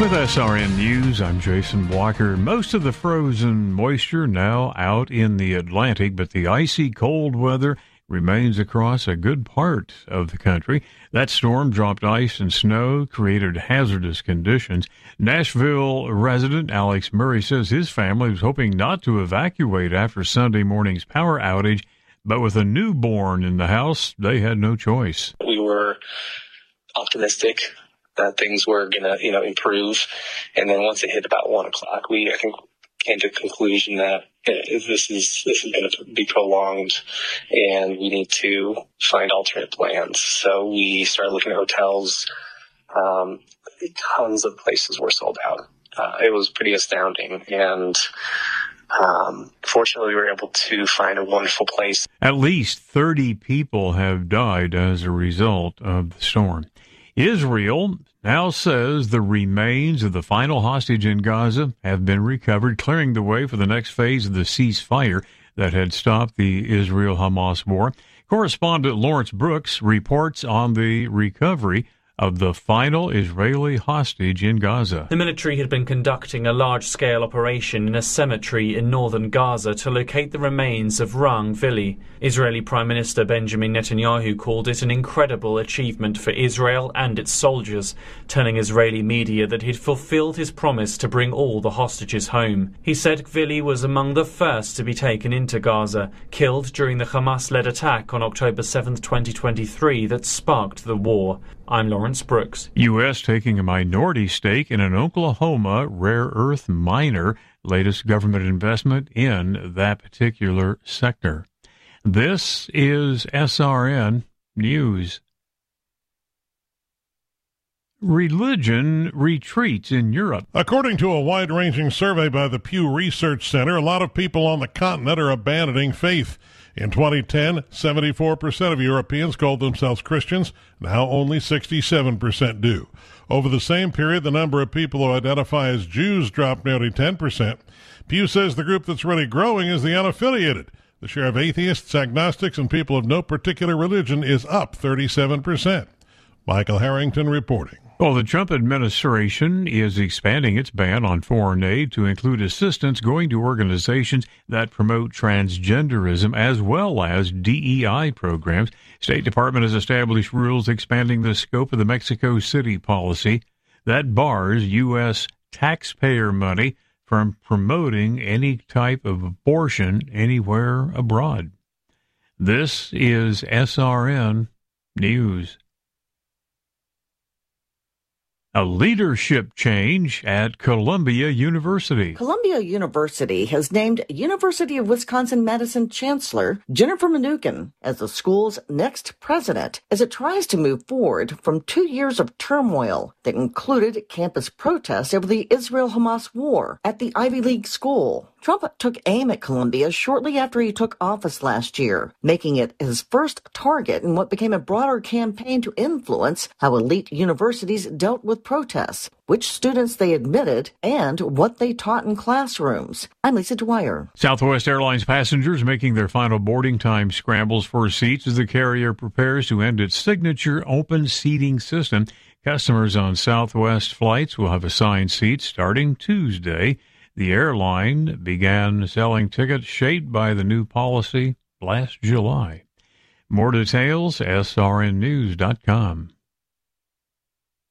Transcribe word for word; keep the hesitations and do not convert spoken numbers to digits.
With S R N News, I'm Jason Walker. Most of the frozen moisture now out in the Atlantic, but the icy cold weather remains across a good part of the country. That storm dropped ice and snow, created hazardous conditions. Nashville resident Alex Murray says his family was hoping not to evacuate after Sunday morning's power outage, but with a newborn in the house, they had no choice. We were optimistic that things were going to, you know, improve. And then once it hit about one o'clock, we, I think, came to the conclusion that this is, this is going to be prolonged and we need to find alternate plans. So we started looking at hotels. Um, tons of places were sold out. Uh, it was pretty astounding. And, um, fortunately we were able to find a wonderful place. At least thirty people have died as a result of the storm. Israel now says the remains of the final hostage in Gaza have been recovered, clearing the way for the next phase of the ceasefire that had stopped the Israel-Hamas war. Correspondent Lawrence Brooks reports on the recovery of the final Israeli hostage in Gaza. The military had been conducting a large-scale operation in a cemetery in northern Gaza to locate the remains of Rang Vili. Israeli Prime Minister Benjamin Netanyahu called it an incredible achievement for Israel and its soldiers, telling Israeli media that he'd fulfilled his promise to bring all the hostages home. He said Vili was among the first to be taken into Gaza, killed during the Hamas-led attack on October seventh, twenty twenty-three that sparked the war. I'm Lawrence Brooks. U S taking a minority stake in an Oklahoma rare earth miner, latest government investment in that particular sector. This is S R N News. Religion retreats in Europe. According to a wide-ranging survey by the Pew Research Center, a lot of people on the continent are abandoning faith. In twenty ten, seventy-four percent of Europeans called themselves Christians. Now only sixty-seven percent do. Over the same period, the number of people who identify as Jews dropped nearly ten percent. Pew says the group that's really growing is the unaffiliated. The share of atheists, agnostics, and people of no particular religion is up thirty-seven percent. Michael Harrington reporting. Well, the Trump administration is expanding its ban on foreign aid to include assistance going to organizations that promote transgenderism as well as D E I programs. State Department has established rules expanding the scope of the Mexico City policy that bars U S taxpayer money from promoting any type of abortion anywhere abroad. This is S R N News. A leadership change at Columbia University. Columbia University has named University of Wisconsin-Madison Chancellor Jennifer Mnookin as the school's next president as it tries to move forward from two years of turmoil that included campus protests over the Israel-Hamas war at the Ivy League school. Trump took aim at Columbia shortly after he took office last year, making it his first target in what became a broader campaign to influence how elite universities dealt with protests, which students they admitted, and what they taught in classrooms. I'm Lisa Dwyer. Southwest Airlines passengers making their final boarding time scrambles for seats as the carrier prepares to end its signature open seating system. Customers on Southwest flights will have assigned seats starting Tuesday. The airline began selling tickets shaped by the new policy last July. More details, S R N news dot com.